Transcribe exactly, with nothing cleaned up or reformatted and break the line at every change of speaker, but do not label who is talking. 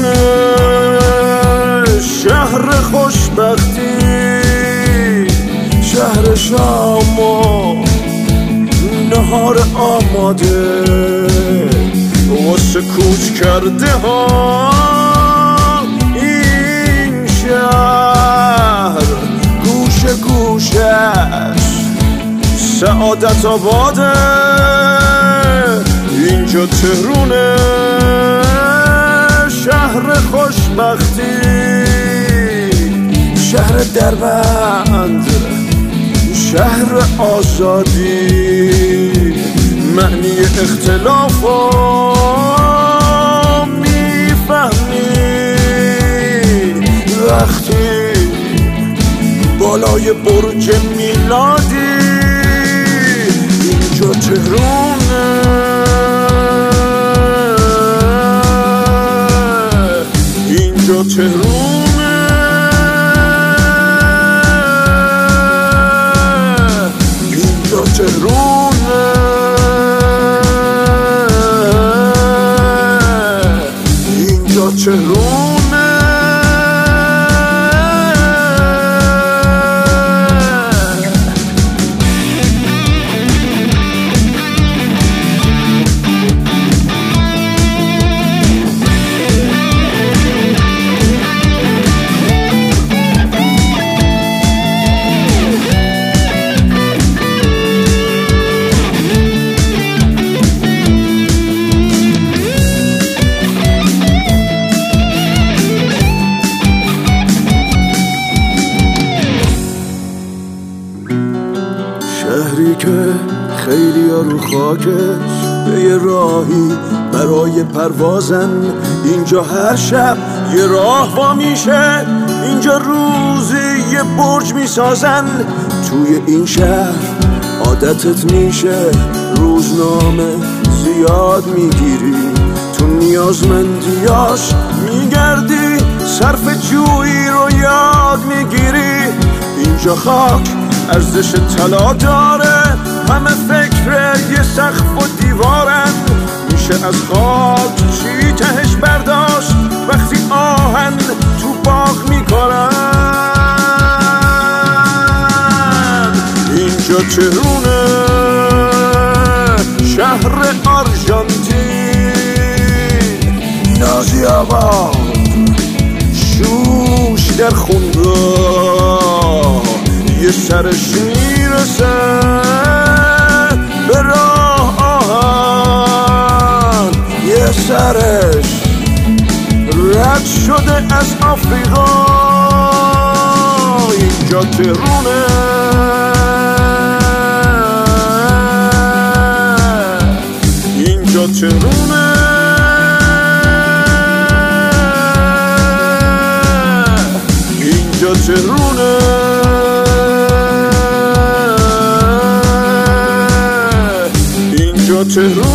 شهر خوشبختی، شهر شام و نهار آماده واسه کوچ کرده ها. این شهر گوشه گوشش سعادت آباده، اینجا تهرونه شهر خوشبختی، شهر دربند، شهر آزادی، معنی اختلافا میفهمی وقتی بالای برج میلادی. اینجا تهرونه، اینجا تهرونه، اینجا تهرونه، اینجا تهرونه. شهری که خیلی ها رو خاکش به یه راهی برای پروازن، اینجا هر شب یه راه وا میشه، اینجا روزی یه برج میسازن. توی این شهر عادتت میشه روزنامه زیاد میگیری، تو نیازمندیاش میگردی، صرف جویی رو یاد میگیری. اینجا خاک ارزش طلا داره، همه فکر یه سقف و دیوارن، میشه از خاک چی تهش برداشت وقتی آهن تو باغ میکنن. اینجا تهرونه شهر آرژانتین، نازی آباد شوش در خونگاه، یه سرش میرسه به راه آهن، یه سرش رد شده از آفریقا. اینجا تهرونه، اینجا تهرونه، اینجا تهرونه، اینجا تهرونه.